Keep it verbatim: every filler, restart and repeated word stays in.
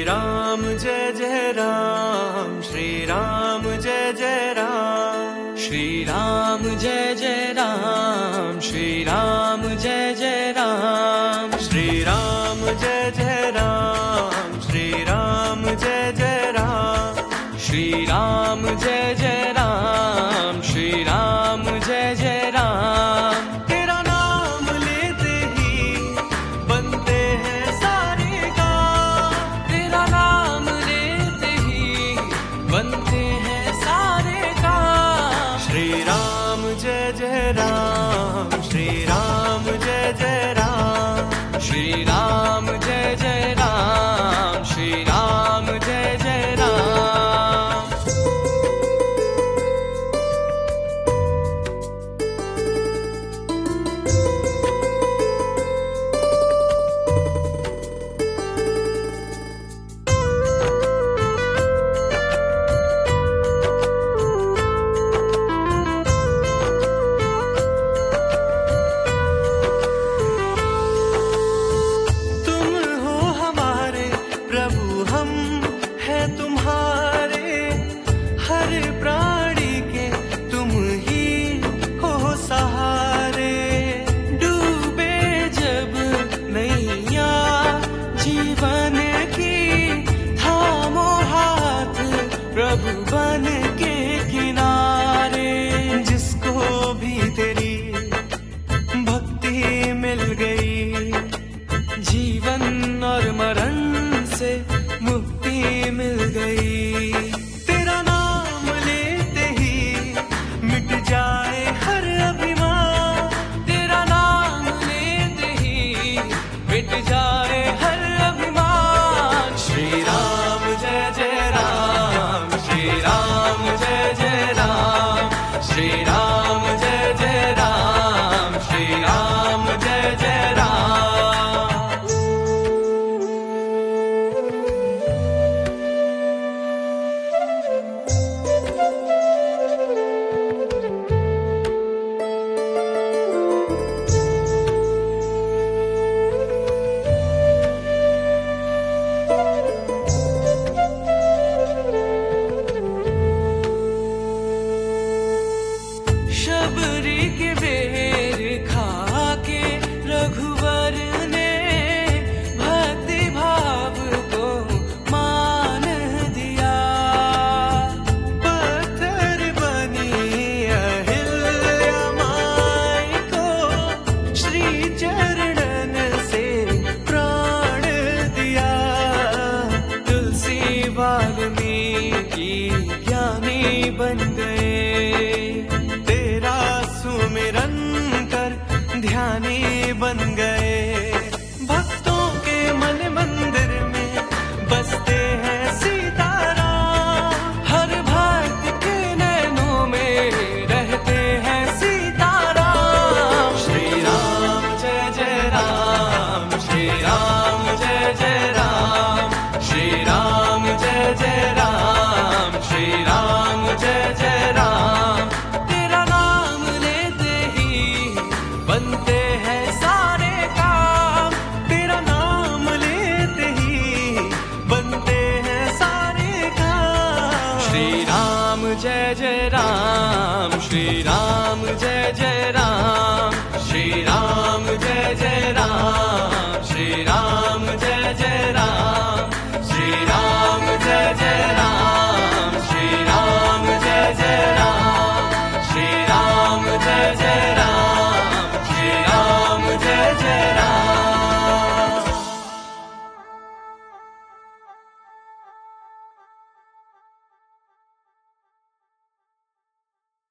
राम जय जय राम, श्री राम जय जय राम, श्री राम जय जय राम, श्री राम जय जय राम, श्री राम जय जय राम, श्री राम जय जय राम, श्री राम जय जय राम, श्री राम जय जय राम। तेरा नाम लेते ही बनते हैं सारे काम, तेरा नाम लेते ही बनते हैं सारे काम। श्री राम जय जय राम, श्री राम जय जय राम, श्री राम जय जय राम, श्री राम जय जय राम। प्रभु बन के किनारे, जिसको भी तेरी भक्ति मिल गई, जीवन और मरण से मुक्ति मिल गई। तेरा नाम लेते ही मिट जाए हर अभिमान, तेरा नाम लेते ही मिट जाए हर अभिमान। श्री राम जय जय राम, श्री राम जय जय राम, श्री राम जय जय राम, श्री राम जय जय राम। शबरी के बेर खा के रघुवर ने भक्ति भाव को मान दिया, पत्थर बनी अहिल्या माई को श्री चरणन से प्राण दिया। तुलसी वाल्मीकि ज्ञानी बन गए, सुमिरन कर ध्यानी बन गए। भक्तों के मन मंदिर में बसते हैं सीताराम, हर भक्त के नैनों में रहते हैं सीताराम। श्री राम जय जय राम, श्री राम जय जय राम, श्री राम जय जय राम, श्री राम जय जय राम। बनते हैं सारे काम, तेरा नाम लेते ही बनते हैं सारे काम। श्री राम जय जय राम, श्री राम जय जय राम, श्री राम जय जय राम, श्री राम जय जय राम, श्री राम जय जय राम, श्री राम जय जय राम, श्री राम जय जय राम, श्री राम जय जय राम।